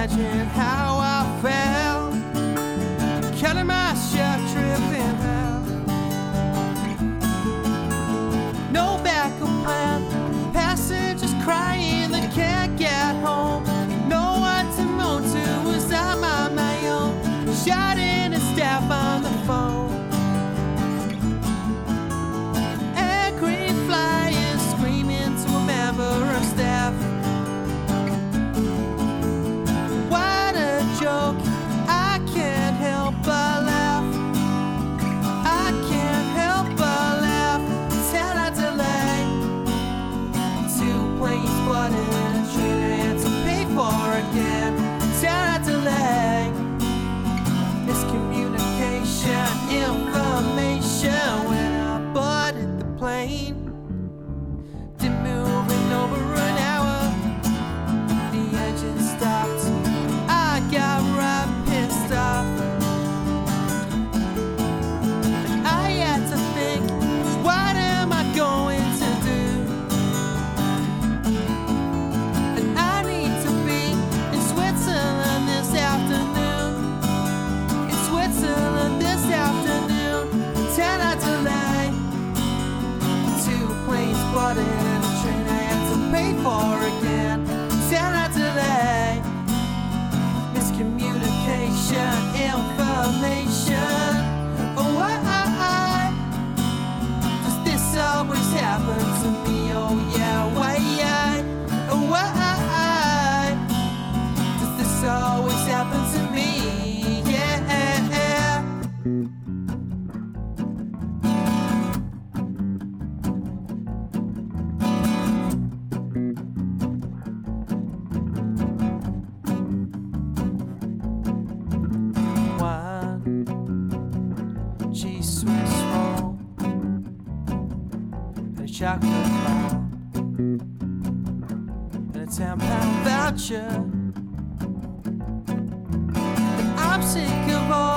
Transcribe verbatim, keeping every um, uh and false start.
imagine how I felt, cutting my shirt, tripping out. No backup plan, passengers crying they can't get home. No one to moan to, was I'm on my own, shouting at staff on the phone. Angry flyers screaming to a member of staff. What a joke, I can't help but laugh. I can't help but laugh. Ten hour delay, two planes boarded, a train I had to pay for again. Ten hour delay, miscommunication, information. When I boarded the plane, didn't move in over an hour. The engine stopped, I got right pissed off. And I had to think, what am I going to do? And I need to be in Switzerland this afternoon. In Switzerland this afternoon. Ten hour delay, two planes boarded, a train I had to pay for again. Ten hour delay, miscommunication, information. Oh, why does this always happen to me? Oh yeah, why? Oh, why does this always happen to me? Yeah. One cheese Swiss roll and a chocolate bar and a ten pound voucher. And I'm sick of all